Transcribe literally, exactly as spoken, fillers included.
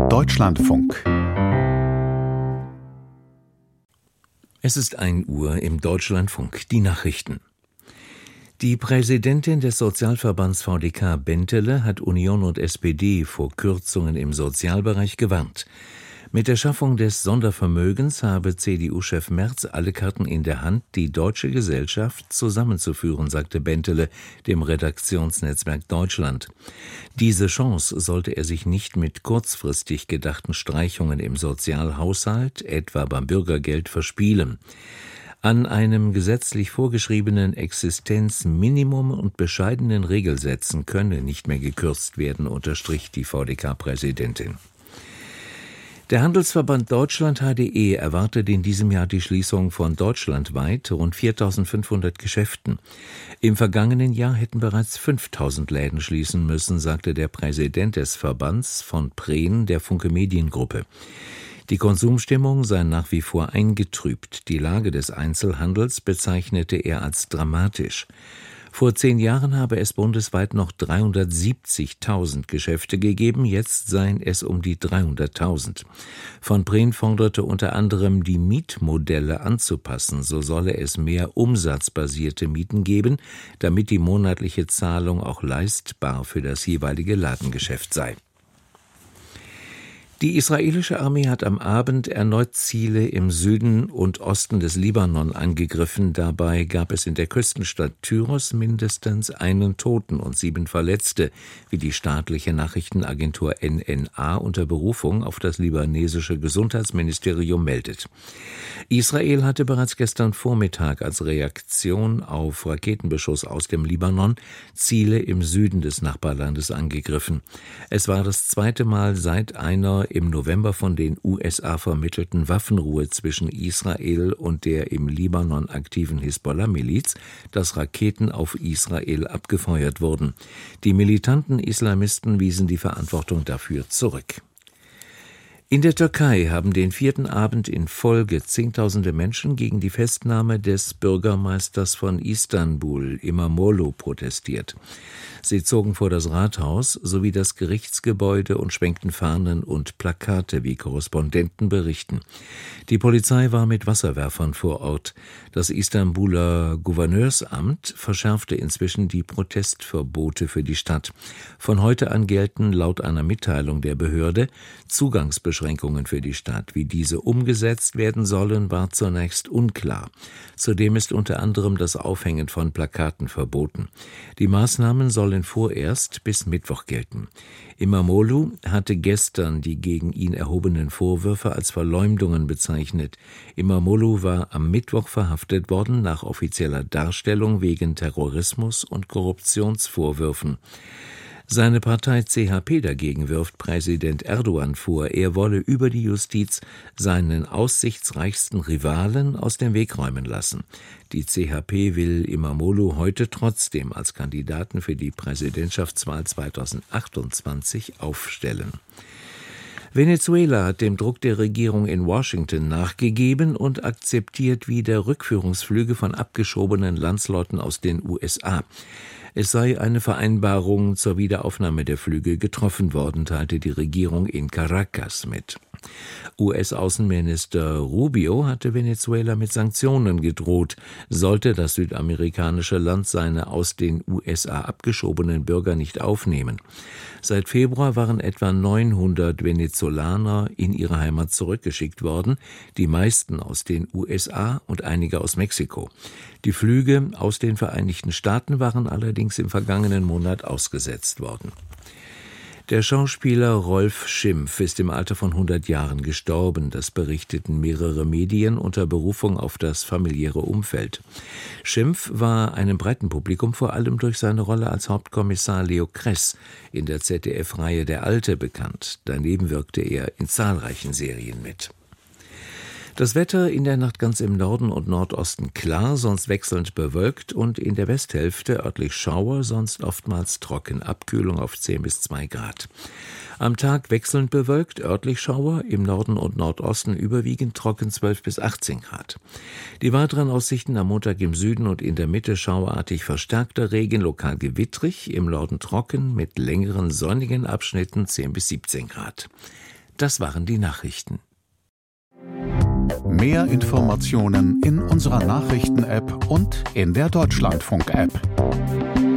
Deutschlandfunk. Es ist ein Uhr im Deutschlandfunk, die Nachrichten. Die Präsidentin des Sozialverbands V D K Bentele hat Union und S P D vor Kürzungen im Sozialbereich gewarnt. Mit der Schaffung des Sondervermögens habe C D U-Chef Merz alle Karten in der Hand, die deutsche Gesellschaft zusammenzuführen, sagte Bentele dem Redaktionsnetzwerk Deutschland. Diese Chance sollte er sich nicht mit kurzfristig gedachten Streichungen im Sozialhaushalt, etwa beim Bürgergeld, verspielen. An einem gesetzlich vorgeschriebenen Existenzminimum und bescheidenen Regelsätzen könne nicht mehr gekürzt werden, unterstrich die V D K-Präsidentin. Der Handelsverband Deutschland H D E erwartet in diesem Jahr die Schließung von deutschlandweit rund viertausendfünfhundert Geschäften. Im vergangenen Jahr hätten bereits fünftausend Läden schließen müssen, sagte der Präsident des Verbands von Prehn der Funke Mediengruppe. Die Konsumstimmung sei nach wie vor eingetrübt. Die Lage des Einzelhandels bezeichnete er als dramatisch. Vor zehn Jahren habe es bundesweit noch dreihundertsiebzigtausend Geschäfte gegeben, jetzt seien es um die dreihunderttausend. Von Prehn forderte unter anderem, die Mietmodelle anzupassen, so solle es mehr umsatzbasierte Mieten geben, damit die monatliche Zahlung auch leistbar für das jeweilige Ladengeschäft sei. Die israelische Armee hat am Abend erneut Ziele im Süden und Osten des Libanon angegriffen. Dabei gab es in der Küstenstadt Tyros mindestens einen Toten und sieben Verletzte, wie die staatliche Nachrichtenagentur N N A unter Berufung auf das libanesische Gesundheitsministerium meldet. Israel hatte bereits gestern Vormittag als Reaktion auf Raketenbeschuss aus dem Libanon Ziele im Süden des Nachbarlandes angegriffen. Es war das zweite Mal seit einer im November von den U S A vermittelten Waffenruhe zwischen Israel und der im Libanon aktiven Hisbollah-Miliz, dass Raketen auf Israel abgefeuert wurden. Die militanten Islamisten wiesen die Verantwortung dafür zurück. In der Türkei haben den vierten Abend in Folge Zehntausende Menschen gegen die Festnahme des Bürgermeisters von Istanbul, İmamoğlu, protestiert. Sie zogen vor das Rathaus sowie das Gerichtsgebäude und schwenkten Fahnen und Plakate, wie Korrespondenten berichten. Die Polizei war mit Wasserwerfern vor Ort. Das Istanbuler Gouverneursamt verschärfte inzwischen die Protestverbote für die Stadt. Von heute an gelten laut einer Mitteilung der Behörde Zugangsbeschränkungen für die Stadt. Wie diese umgesetzt werden sollen, war zunächst unklar. Zudem ist unter anderem das Aufhängen von Plakaten verboten. Die Maßnahmen sollen vorerst bis Mittwoch gelten. İmamoğlu hatte gestern die gegen ihn erhobenen Vorwürfe als Verleumdungen bezeichnet. İmamoğlu war am Mittwoch verhaftet worden, nach offizieller Darstellung wegen Terrorismus und Korruptionsvorwürfen. Seine Partei C H P dagegen wirft Präsident Erdogan vor, er wolle über die Justiz seinen aussichtsreichsten Rivalen aus dem Weg räumen lassen. Die C H P will İmamoğlu heute trotzdem als Kandidaten für die Präsidentschaftswahl zweitausendachtundzwanzig aufstellen. Venezuela hat dem Druck der Regierung in Washington nachgegeben und akzeptiert wieder Rückführungsflüge von abgeschobenen Landsleuten aus den U S A. Es sei eine Vereinbarung zur Wiederaufnahme der Flüge getroffen worden, teilte die Regierung in Caracas mit. U S-Außenminister Rubio hatte Venezuela mit Sanktionen gedroht, sollte das südamerikanische Land seine aus den U S A abgeschobenen Bürger nicht aufnehmen. Seit Februar waren etwa neunhundert Venezolaner in ihre Heimat zurückgeschickt worden, die meisten aus den U S A und einige aus Mexiko. Die Flüge aus den Vereinigten Staaten waren allerdings im vergangenen Monat ausgesetzt worden. Der Schauspieler Rolf Schimpf ist im Alter von hundert Jahren gestorben. Das berichteten mehrere Medien unter Berufung auf das familiäre Umfeld. Schimpf war einem breiten Publikum vor allem durch seine Rolle als Hauptkommissar Leo Kress in der Z D F-Reihe Der Alte bekannt. Daneben wirkte er in zahlreichen Serien mit. Das Wetter in der Nacht ganz im Norden und Nordosten klar, sonst wechselnd bewölkt und in der Westhälfte örtlich Schauer, sonst oftmals trocken. Abkühlung auf zehn bis zwei Grad. Am Tag wechselnd bewölkt, örtlich Schauer, im Norden und Nordosten überwiegend trocken zwölf bis achtzehn Grad. Die weiteren Aussichten am Montag im Süden und in der Mitte schauerartig verstärkter Regen, lokal gewittrig, im Norden trocken mit längeren sonnigen Abschnitten zehn bis siebzehn Grad. Das waren die Nachrichten. Mehr Informationen in unserer Nachrichten-App und in der Deutschlandfunk-App.